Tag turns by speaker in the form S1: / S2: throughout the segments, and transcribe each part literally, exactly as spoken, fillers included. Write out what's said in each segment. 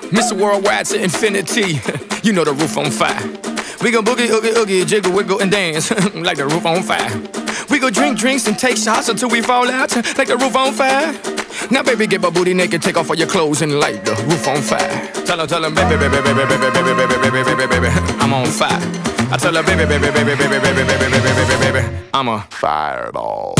S1: Mister Worldwide to infinity. You know the roof on fire. We gon' boogie, oogie, oogie, jiggle, wiggle, and dance like the roof on fire. We go drink drinks and take shots until we fall out like the roof on fire. Now baby, get my booty naked, take off all your clothes and light the roof on fire. Tell her, tell her, baby, baby, baby, baby, baby, baby, baby, baby, baby, baby, I'm on fire. I tell her, baby, baby, baby, baby, baby, baby, baby, baby, baby, baby, I'm a fireball.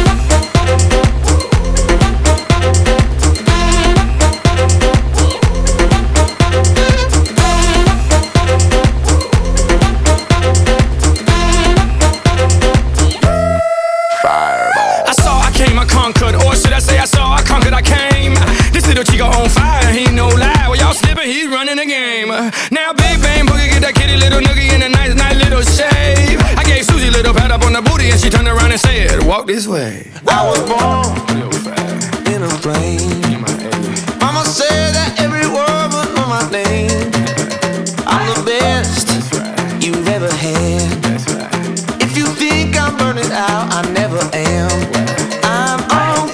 S1: Conquered, or should I say I saw, I conquered, I came. This little chico on fire, he no lie. Well, y'all slipping, he's running the game. Now big bang boogie, get that kitty little noogie in a nice, nice little shave. I gave Susie a little pat up on the booty and she turned around and said, walk this way.
S2: I was born in a plane. Mama said that every word would know my name. I'm the best you've ever had. If you think I'm burning out, I never am. I'm on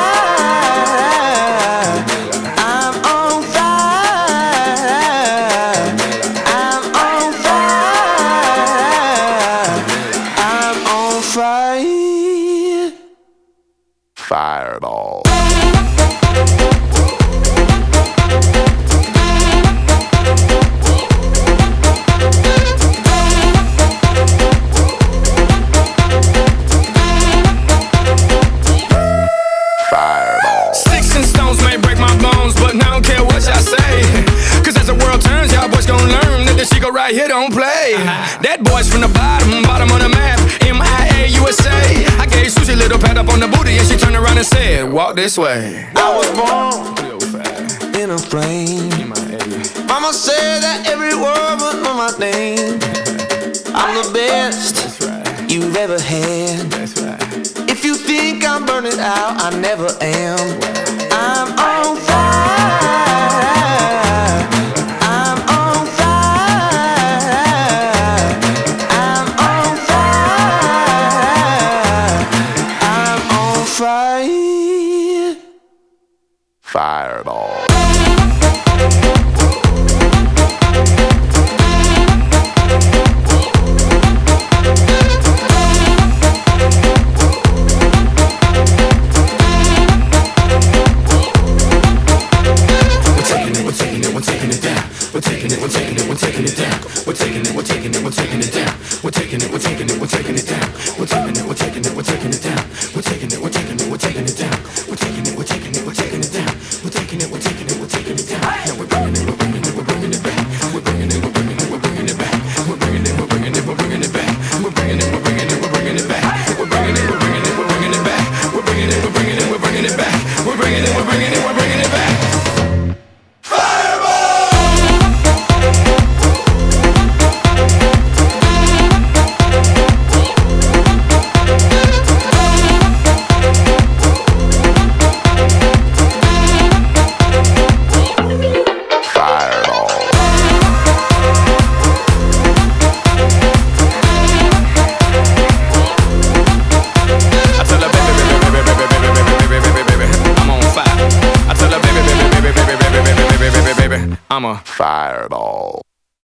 S2: fire. I'm on fire. I'm on fire. I'm on fire.
S3: Fireball.
S1: Chico right here don't play. That boy's from the bottom, bottom of the map. M I A U S A. I gave Susie a little pat up on the booty and she turned around and said, walk this way.
S2: I was born in a plane. Mama said that every word would know my name. I'm the best you've ever had. If you think I'm burning out, I never am. I'm on fire.
S3: Fireball.
S1: I'm a
S3: fireball.